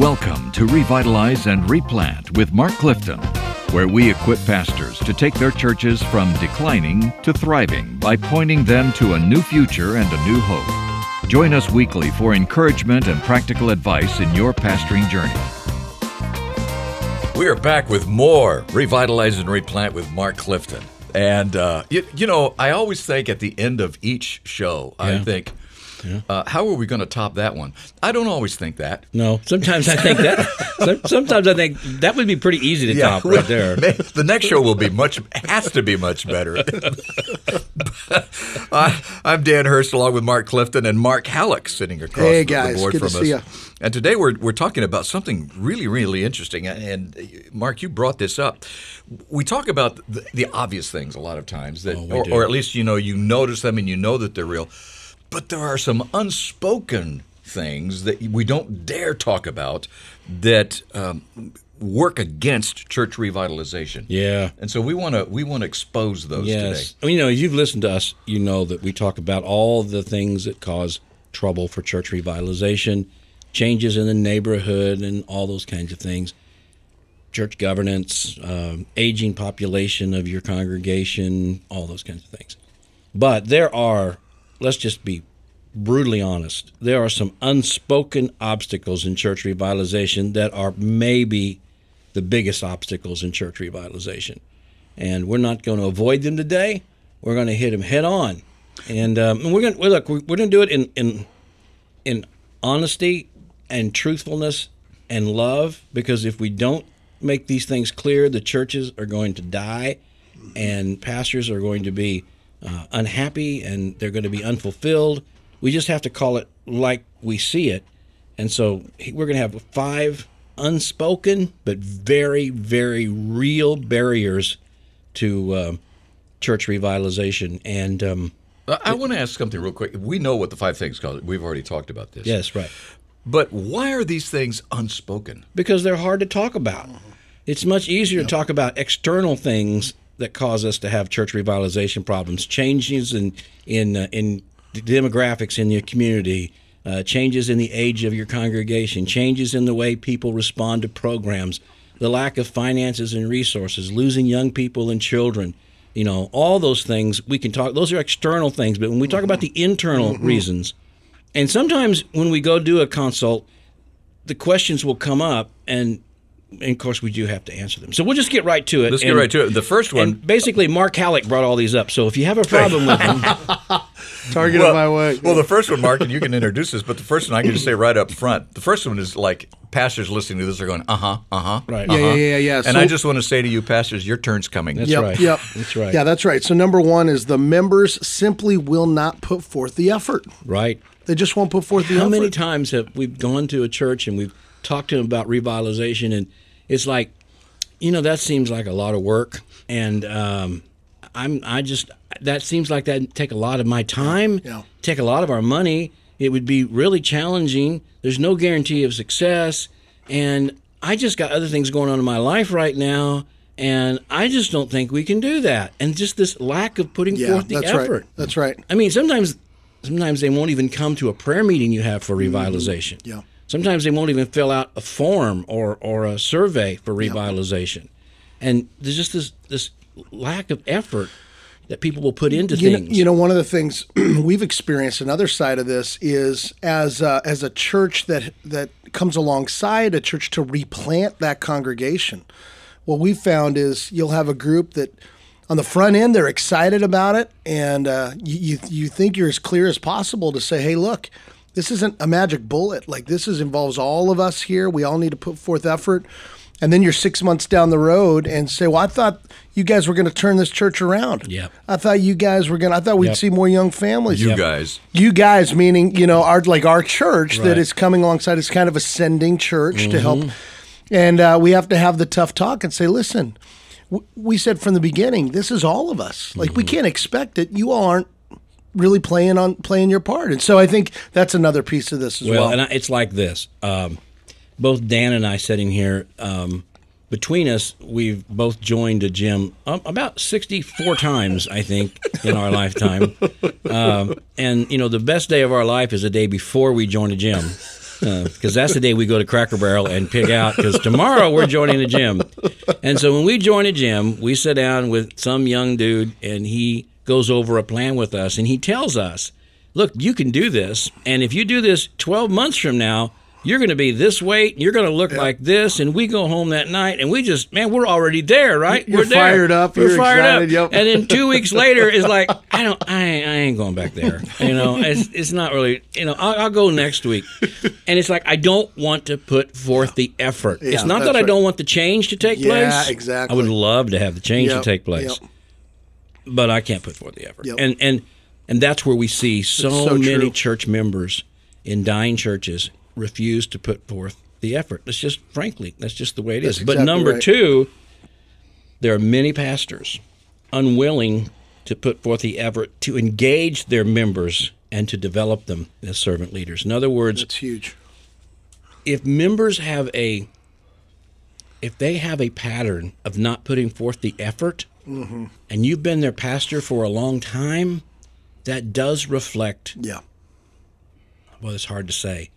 Welcome to Revitalize and Replant with Mark Clifton, where we equip pastors to take their churches from declining to thriving by pointing them to a new future and a new hope. Join us weekly for encouragement and practical advice in your pastoring journey. We are back with more Revitalize and Replant with Mark Clifton. And, I always think at the end of each show, I think, how are we going to top that one? I don't always think that. No, sometimes I think that. Sometimes I think that would be pretty easy to top right there. The next show will be has to be much better. I'm Dan Hurst along with Mark Clifton and Mark Halleck sitting across the board good from to us. See ya. And today we're talking about something really, really interesting. And Mark, you brought this up. We talk about the obvious things a lot of times, that, or at least you notice them and you know that they're real. But there are some unspoken things that we don't dare talk about that work against church revitalization. Yeah. And so we want to expose those today. I mean, as you've listened to us, you know that we talk about all the things that cause trouble for church revitalization, changes in the neighborhood and all those kinds of things, church governance, aging population of your congregation, all those kinds of things. But there are, let's just be brutally honest, there are some unspoken obstacles in church revitalization that are maybe the biggest obstacles in church revitalization. And we're not going to avoid them today. We're going to hit them head on. And we're going to do it in honesty and truthfulness and love, because if we don't make these things clear, the churches are going to die and pastors are going to be unhappy and they're going to be unfulfilled. We just have to call it like we see it. And so we're going to have 5 unspoken but very, very real barriers to church revitalization. And I want to ask something real quick. We know what the 5 things called. We've already talked about this. Yes, right. But why are these things unspoken? Because they're hard to talk about. It's much easier to talk about external things that cause us to have church revitalization problems, changes in demographics in your community, changes in the age of your congregation, changes in the way people respond to programs, the lack of finances and resources, losing young people and children, all those things we can talk. Those are external things, but when we talk about the internal reasons, and sometimes when we go do a consult, the questions will come up, and of course, we do have to answer them. So we'll just get right to it. Let's get right to it. The first one. And basically, Mark Halleck brought all these up. So if you have a problem with them. Target of my way. Well, the first one, Mark, and you can introduce this, but the first one I can just say right up front. The first one is like pastors listening to this are going, right. Yeah. And I just want to say to you, pastors, your turn's coming. That's right. Yep. That's right. Yeah, that's right. So number 1 is the members simply will not put forth the effort. Right. They just won't put forth the effort. How many times have we gone to a church and we've talked to them about revitalization, and it's like, that seems like a lot of work, and that seems like that'd take a lot of my time, take a lot of our money. It would be really challenging. There's no guarantee of success, and I just got other things going on in my life right now, and I just don't think we can do that. And just this lack of putting forth the effort. Right. That's right. I mean, sometimes they won't even come to a prayer meeting you have for revitalization. Yeah. Sometimes they won't even fill out a form or a survey for revitalization. And there's just this lack of effort that people will put into things. One of the things we've experienced, another side of this, is as a church that comes alongside a church to replant that congregation, what we found is you'll have a group that on the front end, they're excited about it, and you think you're as clear as possible to say, hey, look, this isn't a magic bullet. Like, this involves all of us here. We all need to put forth effort. And then you're 6 months down the road and say, well, I thought you guys were going to turn this church around. Yeah. I thought we'd see more young families. You guys, meaning, our church that is coming alongside is kind of ascending church to help. And we have to have the tough talk and say, listen, we said from the beginning, this is all of us. Like, we can't expect it. You all aren't really playing your part. And so I think that's another piece of this as well. Well, and it's like this. Both Dan and I sitting here, between us, we've both joined a gym about 64 times, I think, in our lifetime. And, the best day of our life is the day before we join a gym. because that's the day we go to Cracker Barrel and pig out, because tomorrow we're joining a gym. And so when we join a gym, we sit down with some young dude, and he goes over a plan with us, and he tells us, look, you can do this, and if you do this 12 months from now, you're going to be this weight, and you're going to look like this, and we go home that night, and we just, man, we're already there, right? We're there. Fired up. We're fired excited, up. Yep. And then 2 weeks later, it's like, I ain't going back there. It's not really, I'll go next week. And it's like, I don't want to put forth the effort. Yeah, it's not that I don't want the change to take place. Yeah, exactly. I would love to have the change to take place. Yep. But I can't put forth the effort. Yep. And that's where we see so many true. church members in dying churches refuse to put forth the effort. That's just the way it is. That's But exactly number right. two, there are many pastors unwilling to put forth the effort to engage their members and to develop them as servant leaders. In other words, That's huge. if members have a pattern of not putting forth the effort, Mm-hmm. and you've been their pastor for a long time, that does reflect, Yeah. well, it's hard to say,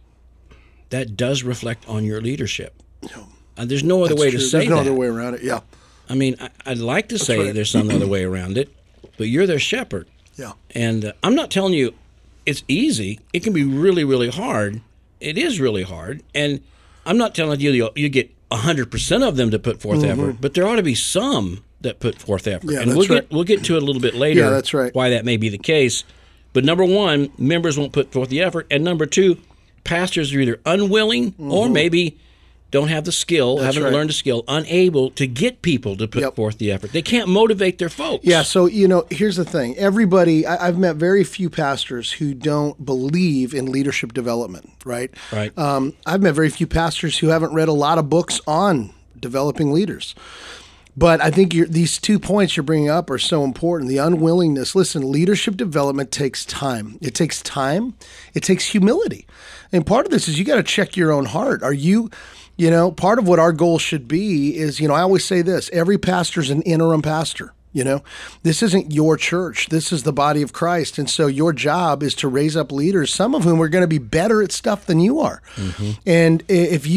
that does reflect on your leadership. And there's no other That's way true. to say There's no that. other way around it. Yeah. I mean, I'd like to say right. there's some other way around it, but you're their shepherd. Yeah. And I'm not telling you it's easy. It can be really, really hard. It is really hard. And I'm not telling you you get 100% of them to put forth effort, but there ought to be some that put forth effort. Yeah, and that's right. we'll get to it a little bit later. Yeah, that's right. Why that may be the case. But number one, members won't put forth the effort. And number two, pastors are either unwilling or maybe don't have the skill, haven't right. learned the skill, unable to get people to put forth the effort. They can't motivate their folks. Yeah, so, here's the thing. Everybody, I've met very few pastors who don't believe in leadership development, right? Right. I've met very few pastors who haven't read a lot of books on developing leaders. But I think these 2 points you're bringing up are so important. The unwillingness. Listen, leadership development takes time. It takes time. It takes humility. And part of this is you got to check your own heart. Are you, part of what our goal should be is, I always say this, every pastor's an interim pastor. This isn't your church. This is the body of Christ. And so your job is to raise up leaders, some of whom are going to be better at stuff than you are. Mm-hmm. And if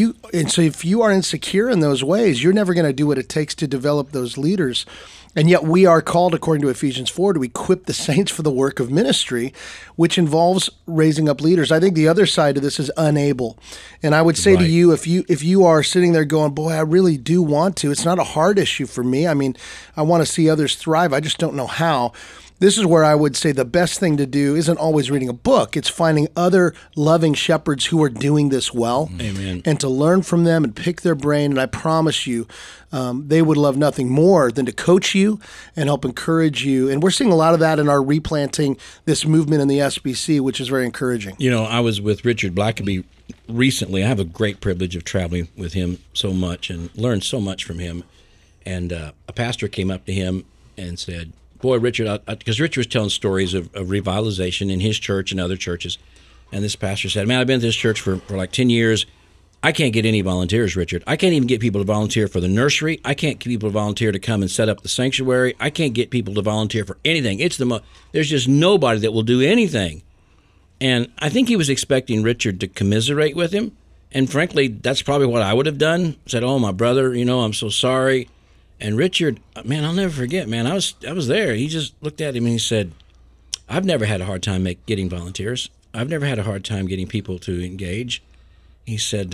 you are insecure in those ways, you're never going to do what it takes to develop those leaders. And yet we are called, according to Ephesians 4, to equip the saints for the work of ministry, which involves raising up leaders. I think the other side of this is unable. And I would say to you, if you are sitting there going, boy, I really do want to, it's not a hard issue for me. I mean, I want to see others thrive. I just don't know how. This is where I would say the best thing to do isn't always reading a book. It's finding other loving shepherds who are doing this well. Amen. And to learn from them and pick their brain. And I promise you, they would love nothing more than to coach you and help encourage you. And we're seeing a lot of that in our replanting this movement in the SBC, which is very encouraging. I was with Richard Blackaby recently. I have a great privilege of traveling with him so much and learned so much from him. And a pastor came up to him and said, boy, Richard, because Richard was telling stories of revitalization in his church and other churches. And this pastor said, man, I've been at this church for like 10 years. I can't get any volunteers, Richard. I can't even get people to volunteer for the nursery. I can't get people to volunteer to come and set up the sanctuary. I can't get people to volunteer for anything. There's just nobody that will do anything. And I think he was expecting Richard to commiserate with him. And frankly, that's probably what I would have done. Said, oh, my brother, I'm so sorry. And Richard, man, I'll never forget, man, I was there. He just looked at him and he said, I've never had a hard time getting volunteers. I've never had a hard time getting people to engage. He said,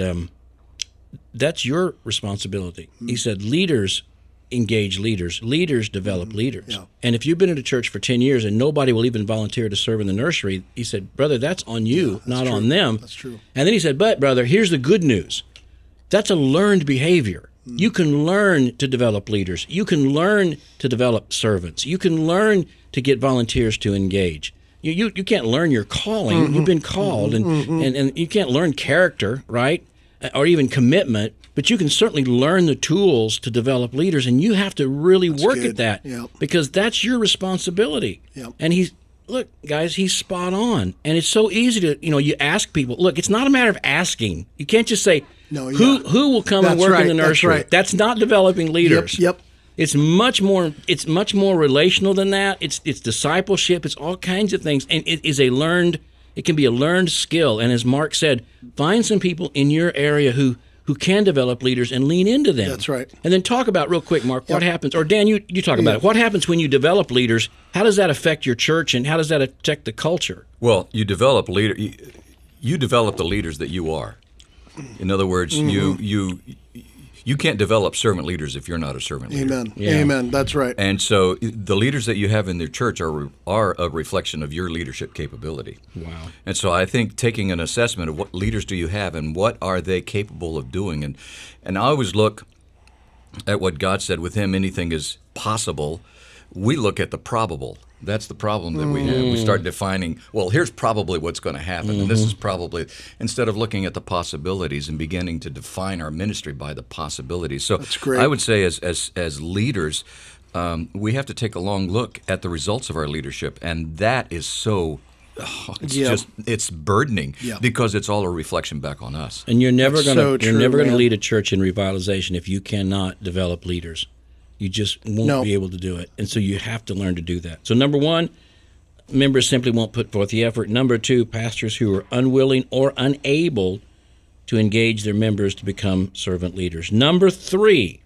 that's your responsibility. Mm-hmm. He said, leaders engage leaders. Leaders develop leaders. Yeah. And if you've been at a church for 10 years and nobody will even volunteer to serve in the nursery, he said, brother, that's on you, not on them. That's true. And then he said, but brother, here's the good news. That's a learned behavior. You can learn to develop leaders. You can learn to develop servants. You can learn to get volunteers to engage. You can't learn your calling. Mm-hmm. You've been called, and you can't learn character, right, or even commitment, but you can certainly learn the tools to develop leaders, and you have to really work at that because that's your responsibility. Yep. And look, guys, he's spot on. And it's so easy to, you ask people, look, it's not a matter of asking. You can't just say, who will come and work in the nursery? That's not developing leaders. Yep. It's much more relational than that. It's discipleship. It's all kinds of things. And it is a learned It can be a learned skill. And as Mark said, find some people in your area who can develop leaders and lean into them. That's right. And then talk about, real quick, Mark, what happens, or Dan, you talk about it. What happens when you develop leaders? How does that affect your church, and how does that affect the culture? Well, you develop you develop the leaders that you are. In other words, you can't develop servant leaders if you're not a servant leader. Amen. Yeah. Amen. That's right. And so the leaders that you have in their church are a reflection of your leadership capability. Wow. And so I think taking an assessment of what leaders do you have and what are they capable of doing. And I always look at what God said, with him anything is possible. We look at the probable. That's the problem that we have. We start defining, well, here's probably what's going to happen, and this is probably, instead of looking at the possibilities and beginning to define our ministry by the possibilities. So that's great. I would say as leaders, we have to take a long look at the results of our leadership, and that is so... it's burdening because it's all a reflection back on us. And you're never going to lead a church in revitalization if you cannot develop leaders. You just won't be able to do it. And so you have to learn to do that. So number one, members simply won't put forth the effort. Number two, pastors who are unwilling or unable to engage their members to become servant leaders. Number three,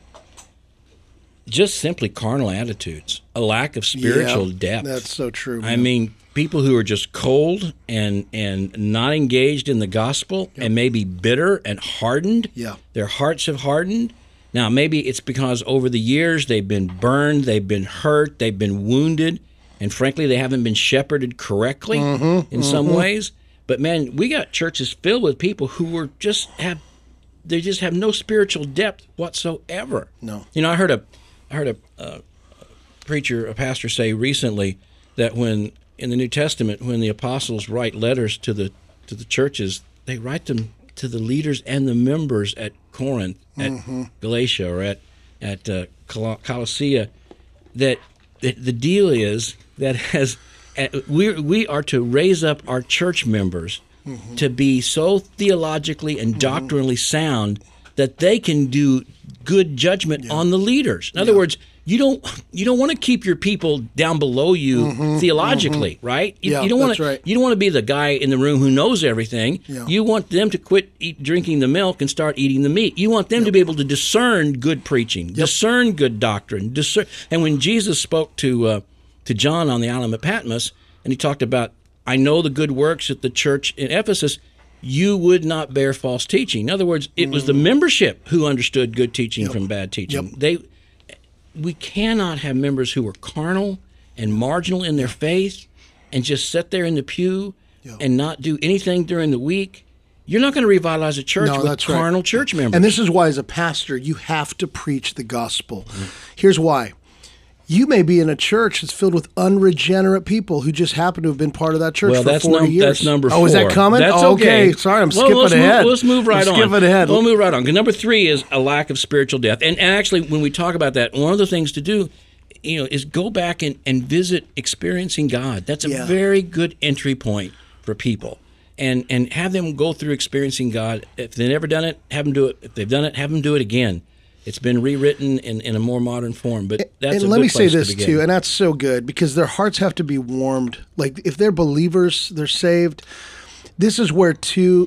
just simply carnal attitudes, a lack of spiritual depth. That's so true, man. I mean, people who are just cold and not engaged in the gospel and maybe bitter and hardened. Yeah. Their hearts have hardened. Now, maybe it's because over the years they've been burned, they've been hurt, they've been wounded, and frankly, they haven't been shepherded correctly in some ways. But man, we got churches filled with people who are just have no spiritual depth whatsoever. No. You know, I heard a preacher, a pastor, say recently that when in the New Testament, when the apostles write letters to the churches, they write them to the leaders and the members at Corinth, at Galatia, or at Colossae, that the deal is that we are to raise up our church members to be so theologically and doctrinally sound that they can do good judgment on the leaders. In other words, you don't want to keep your people down below you theologically, right? You don't want to. You don't want to be the guy in the room who knows everything. Yeah. You want them to quit drinking the milk and start eating the meat. You want them to be able to discern good preaching, discern good doctrine, discern. And when Jesus spoke to John on the island of Patmos, and he talked about, I know the good works at the church in Ephesus, you would not bear false teaching. In other words, it was the membership who understood good teaching from bad teaching. We cannot have members who are carnal and marginal in their faith and just sit there in the pew and not do anything during the week. You're not going to revitalize a church with carnal church members. And this is why, as a pastor, you have to preach the gospel. Here's why. You may be in a church that's filled with unregenerate people who just happen to have been part of that church for 40 years. That's number 4. Oh, is that coming? That's okay. Sorry, I'm skipping ahead. Let's move right on. Skipping ahead. We'll move right on. Number 3 is a lack of spiritual depth. And actually, when we talk about that, one of the things to do, is go back and visit experiencing God. That's a very good entry point for people. And have them go through experiencing God. If they've never done it, have them do it. If they've done it, have them do it again. It's been rewritten in a more modern form, but that's a good place to begin. And let me say this too, and that's so good, because their hearts have to be warmed. Like, if they're believers, they're saved. This is where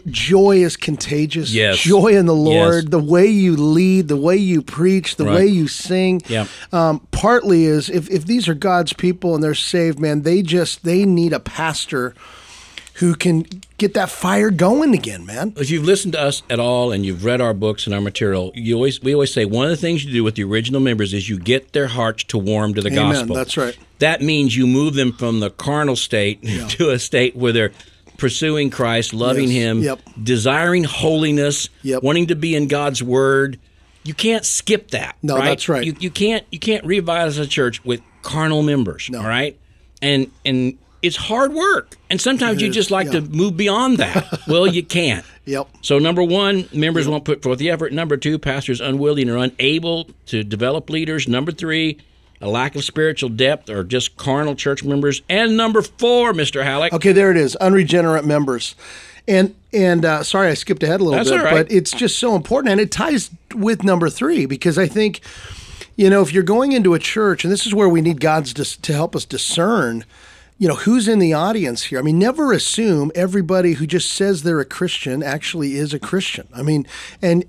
joy is contagious. Yes. Joy in the Lord, the way you lead, the way you preach, the way you sing. Yeah. Partly is if these are God's people and they're saved, man, they need a pastor who can get that fire going again, man. If you've listened to us at all and you've read our books and our material, we always say one of the things you do with the original members is you get their hearts to warm to the gospel. That's right. That means you move them from the carnal state to a state where they're pursuing Christ, loving Him, desiring holiness, wanting to be in God's Word. You can't skip that. No, right? that's right. You can't revitalize a church with carnal members. No. All right, and it's hard work, and sometimes you just like to move beyond that. Well, you can't. So number 1, members won't put forth the effort. Number 2, pastors unwilling or unable to develop leaders. Number 3, a lack of spiritual depth or just carnal church members. And number 4, Mr. Halleck. Okay, there it is, unregenerate members. And sorry, I skipped ahead a little bit, but it's just so important, and it ties with number 3, because I think, if you're going into a church, and this is where we need God to help us discern, who's in the audience here? I mean, never assume everybody who just says they're a Christian actually is a Christian. I mean, and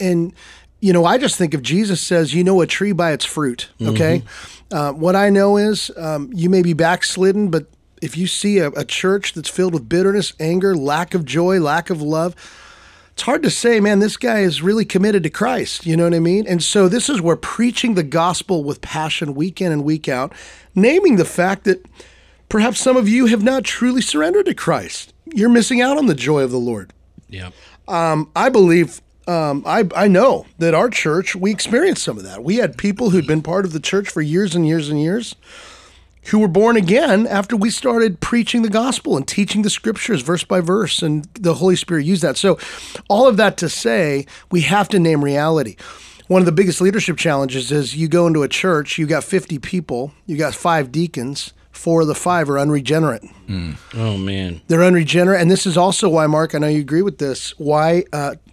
I just think if Jesus says, you know a tree by its fruit, okay? What I know is you may be backslidden, but if you see a church that's filled with bitterness, anger, lack of joy, lack of love, it's hard to say, man, this guy is really committed to Christ. You know what I mean? And so this is where preaching the gospel with passion week in and week out, naming the fact that perhaps some of you have not truly surrendered to Christ. You're missing out on the joy of the Lord. Yeah. I believe, I know that our church, we experienced some of that. We had people who'd been part of the church for years and years and years who were born again after we started preaching the gospel and teaching the scriptures verse by verse, and the Holy Spirit used that. So all of that to say, we have to name reality. One of the biggest leadership challenges is you go into a church, you got 50 people, you got 5 deacons, 4 of the 5 are unregenerate. Oh, man. They're unregenerate. And this is also why, Mark, I know you agree with this, why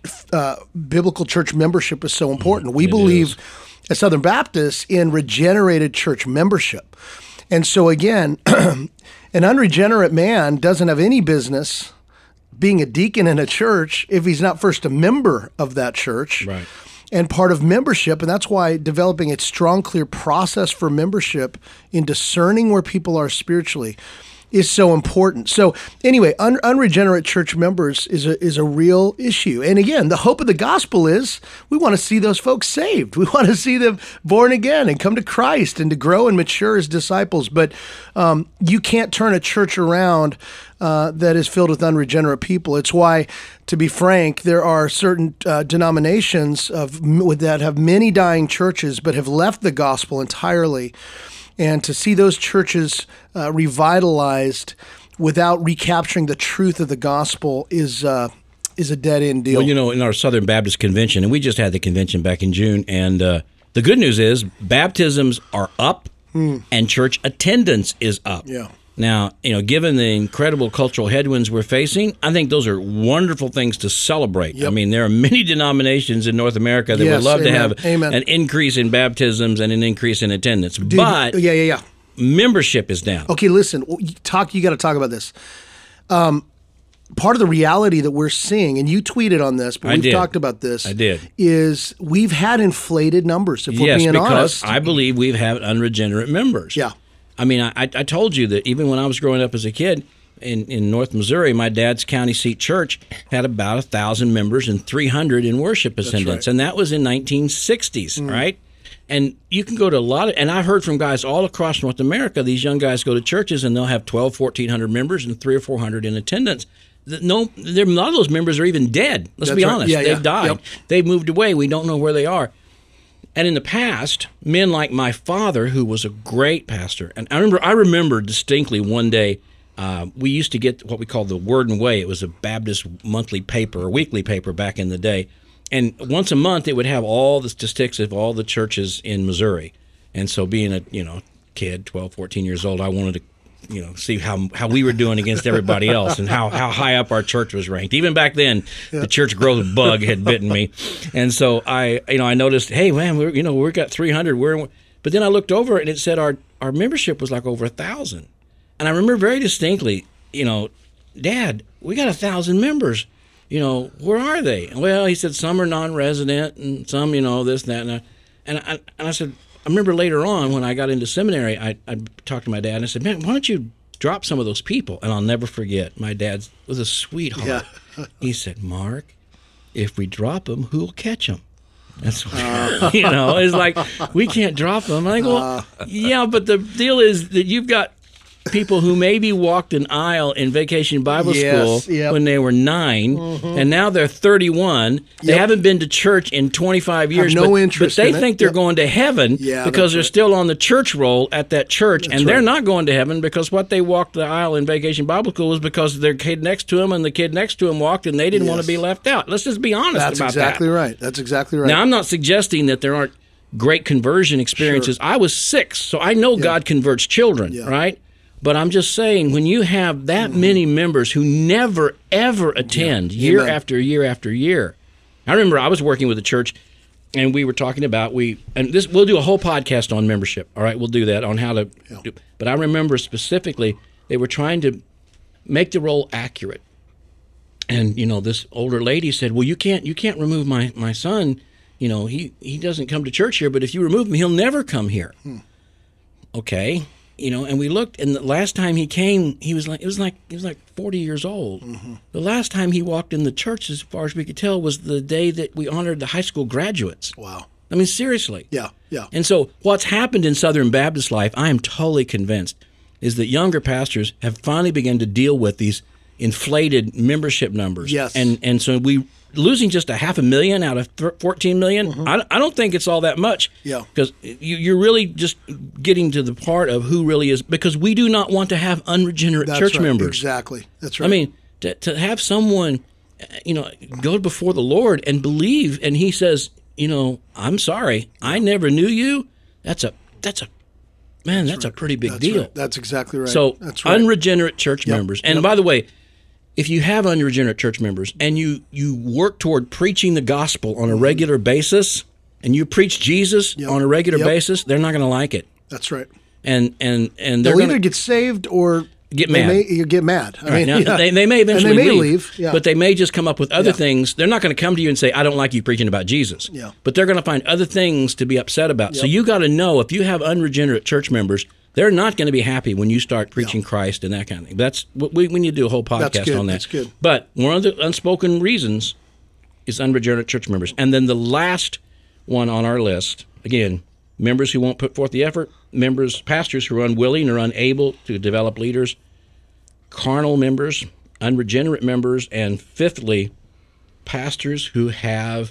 biblical church membership is so important. We believe at Southern Baptist in regenerated church membership. And so again, an unregenerate man doesn't have any business being a deacon in a church if he's not first a member of that church. Right. And part of membership, and that's why developing a strong, clear process for membership in discerning where people are spiritually is so important. So anyway, unregenerate church members is a real issue. And again, the hope of the gospel is we want to see those folks saved. We want to see them born again and come to Christ and to grow and mature as disciples. But you can't turn a church around that is filled with unregenerate people. It's why, to be frank, there are certain denominations that have many dying churches but have left the gospel entirely. And to see those churches revitalized without recapturing the truth of the gospel is a dead-end deal. Well, in our Southern Baptist Convention, and we just had the convention back in June, and the good news is baptisms are up and church attendance is up. Yeah. Now, given the incredible cultural headwinds we're facing, I think those are wonderful things to celebrate. Yep. I mean, there are many denominations in North America that would love to have an increase in baptisms and an increase in attendance. But membership is down. Okay, listen, you got to talk about this. Part of the reality that we're seeing, and you tweeted on this, but we've talked about this. I did. Is we've had inflated numbers, if we're being honest. Yes, because I believe we've had unregenerate members. Yeah. I mean, I told you that even when I was growing up as a kid in North Missouri, my dad's county seat church had about 1,000 members and 300 in worship attendance, and that was in 1960s, right? And you can go to a lot of, and I've heard from guys all across North America, these young guys go to churches and they'll have 1,400 members and 300 or 400 in attendance. A lot of those members are even dead. Let's be honest. They've died. Yep. They've moved away. We don't know where they are. And in the past, men like my father, who was a great pastor, and I remember distinctly one day, we used to get what we called the Word and Way. It was a Baptist monthly paper or weekly paper back in the day. And once a month, it would have all the statistics of all the churches in Missouri. And so being a kid, 12, 14 years old, I wanted to see how we were doing against everybody else and how high up our church was ranked. Even back then, the church growth bug had bitten me. And so I noticed, hey, man, we got 300. But then I looked over and it said our membership was like over 1,000. And I remember very distinctly, Dad, we got 1,000 members. Where are they? Well, he said some are non-resident and some, this, that, and I said, I remember later on when I got into seminary, I talked to my dad and I said, man, why don't you drop some of those people? And I'll never forget, my dad was a sweetheart. Yeah. He said, Mark, if we drop them, who'll catch them? That's what, it's like, we can't drop them. I'm like, well, yeah, but the deal is that you've got people who maybe walked an aisle in Vacation Bible School when they were 9, and now they're 31. They haven't been to church in 25 years, but they think they're going to heaven because they're still on the church roll at that church, and they're not going to heaven because what they walked the aisle in Vacation Bible School was because their kid next to them and the kid next to them walked, and they didn't want to be left out. Let's just be honest about that. That's exactly right. Now, I'm not suggesting that there aren't great conversion experiences. Sure. I was 6, so I know God converts children, right? But I'm just saying, when you have that many members who never, ever attend year after year after year. I remember I was working with a church, and we were talking about, we'll do a whole podcast on membership, all right? We'll do that, on how to do. But I remember specifically, they were trying to make the role accurate. And this older lady said, "Well, you can't remove my son. He doesn't come to church here, but if you remove him, he'll never come here." Okay. And we looked, and the last time he came, he was like 40 years old. Mm-hmm. The last time he walked in the church, as far as we could tell, was the day that we honored the high school graduates. Wow. I mean, seriously. Yeah. And so what's happened in Southern Baptist life, I am totally convinced, is that younger pastors have finally begun to deal with these inflated membership numbers. Yes. And so we losing just 500,000 out of 14 million, mm-hmm. I don't think it's all that much. Yeah. Because you're really just getting to the part of who really is, because we do not want to have unregenerate church members. Exactly. That's right. I mean, to have someone, go before the Lord and believe, and he says, I'm sorry, I never knew you. That's a pretty big deal. Right. That's exactly right. So that's right. Unregenerate church members. And by the way, if you have unregenerate church members and you work toward preaching the gospel on a regular basis, and you preach Jesus on a regular basis, they're not going to like it. That's right. And they'll they'll either get saved or get mad. You get mad. I mean, they may eventually leave. Yeah. But they may just come up with other things. They're not going to come to you and say, "I don't like you preaching about Jesus." Yeah. But they're going to find other things to be upset about. So you got to know, if you have unregenerate church members, they're not going to be happy when you start preaching Christ and that kind of thing. That's we need to do a whole podcast on that. That's good. But one of the unspoken reasons is unregenerate church members. And then the last one on our list, again, members who won't put forth the effort, pastors who are unwilling or unable to develop leaders, carnal members, unregenerate members, and fifthly, pastors who have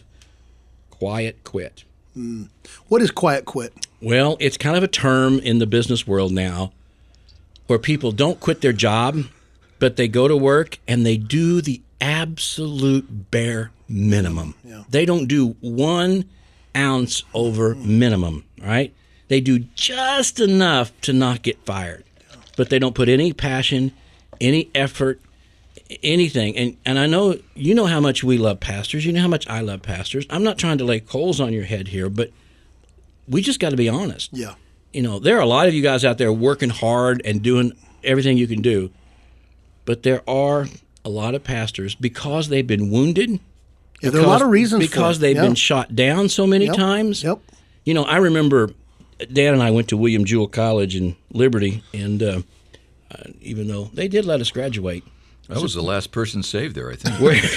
quiet quit. What is quiet quit? Well, it's kind of a term in the business world now where people don't quit their job, but they go to work and they do the absolute bare minimum. Yeah. They don't do 1 ounce over minimum, right? They do just enough to not get fired, but they don't put any passion, any effort, anything. And I know you know how much we love pastors. You know how much I love pastors. I'm not trying to lay coals on your head here, but we just got to be honest. Yeah. There are a lot of you guys out there working hard and doing everything you can do, but there are a lot of pastors, because they've been wounded. Yeah, there are a lot of reasons because they've been shot down so many times. Yep. I remember Dan and I went to William Jewell College in Liberty, and even though they did let us graduate. I was the last person saved there, I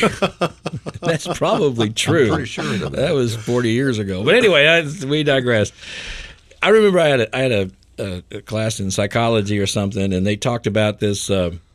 think. That's probably true. I'm pretty sure of that. That was 40 years ago. But anyway, we digress. I remember I had a class in psychology or something, and they talked about this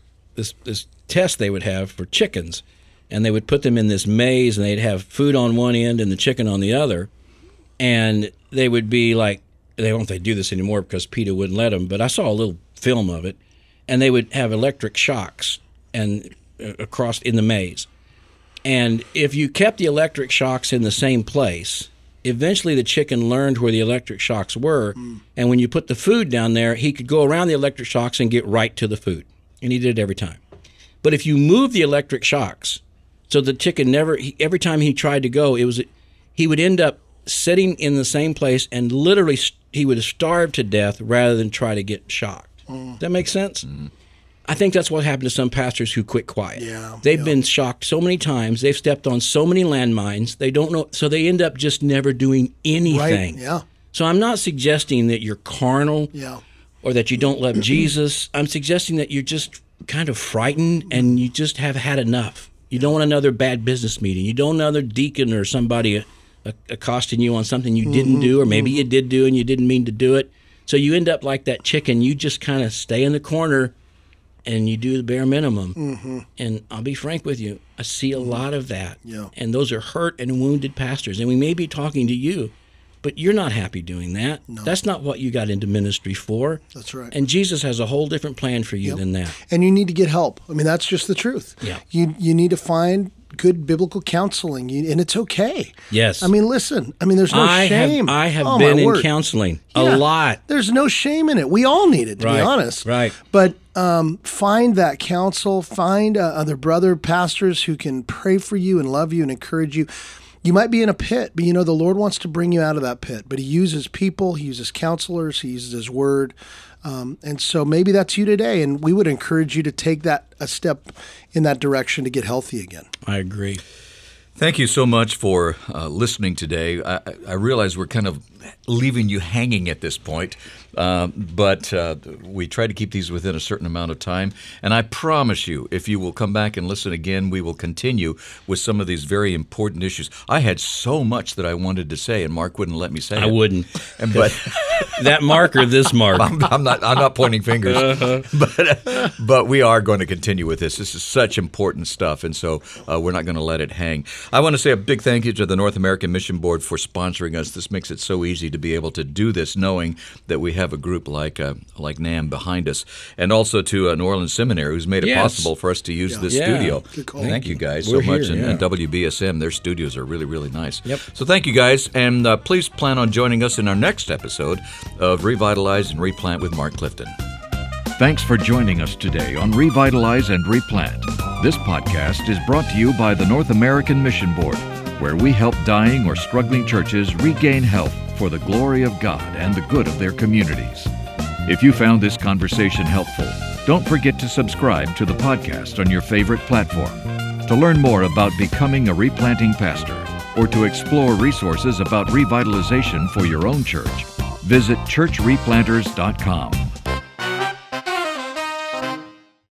test they would have for chickens, and they would put them in this maze, and they'd have food on one end and the chicken on the other, and they would be like, they don't know if they do this anymore because PETA wouldn't let them, but I saw a little film of it, and they would have electric shocks and across in the maze. And if you kept the electric shocks in the same place, eventually the chicken learned where the electric shocks were, and when you put the food down there, he could go around the electric shocks and get right to the food. And he did it every time. But if you move the electric shocks, so the chicken every time he tried to go, he would end up sitting in the same place, and literally he would starve to death rather than try to get shocked. Does that make sense? I think that's what happened to some pastors who quit quiet. Yeah, they've been shocked so many times. They've stepped on so many landmines. They don't know, so they end up just never doing anything. Right. Yeah. So I'm not suggesting that you're carnal or that you don't love Jesus. I'm suggesting that you're just kind of frightened and you just have had enough. You don't want another bad business meeting. You don't want another deacon or somebody accosting you on something you didn't do, or maybe you did do and you didn't mean to do it. So you end up like that chicken. You just kind of stay in the corner and you do the bare minimum. And I'll be frank with you, I see a lot of that. Yeah. And those are hurt and wounded pastors. And we may be talking to you, but you're not happy doing that. No. That's not what you got into ministry for. That's right. And Jesus has a whole different plan for you than that. And you need to get help. I mean, that's just the truth. Yeah. You need to find good biblical counseling, and it's okay. Yes. I mean, listen, there's no shame. I have been in counseling a lot. There's no shame in it. We all need it, to be honest. Right. But find that counsel, find other brother pastors who can pray for you and love you and encourage you. You might be in a pit, but the Lord wants to bring you out of that pit. But He uses people, He uses counselors, He uses His Word. And so maybe that's you today, and we would encourage you to take a step in that direction to get healthy again. I agree. Thank you so much for listening today. I realize we're kind of leaving you hanging at this point, but we try to keep these within a certain amount of time. And I promise you, if you will come back and listen again, we will continue with some of these very important issues. I had so much that I wanted to say, and Mark wouldn't let me say it. I wouldn't. But that Mark or this Mark? I'm not pointing fingers, but we are going to continue with this. This is such important stuff, and so we're not going to let it hang. I want to say a big thank you to the North American Mission Board for sponsoring us. This makes it so easy to be able to do this, knowing that we have a group like NAM behind us, and also to New Orleans Seminary, who's made it possible for us to use this studio. Thank you guys so much, and WBSM, their studios are really, really nice. Yep. So thank you guys, and please plan on joining us in our next episode of Revitalize and Replant with Mark Clifton. Thanks for joining us today on Revitalize and Replant. This podcast is brought to you by the North American Mission Board, where we help dying or struggling churches regain health for the glory of God and the good of their communities. If you found this conversation helpful, don't forget to subscribe to the podcast on your favorite platform. To learn more about becoming a replanting pastor or to explore resources about revitalization for your own church, visit churchreplanters.com.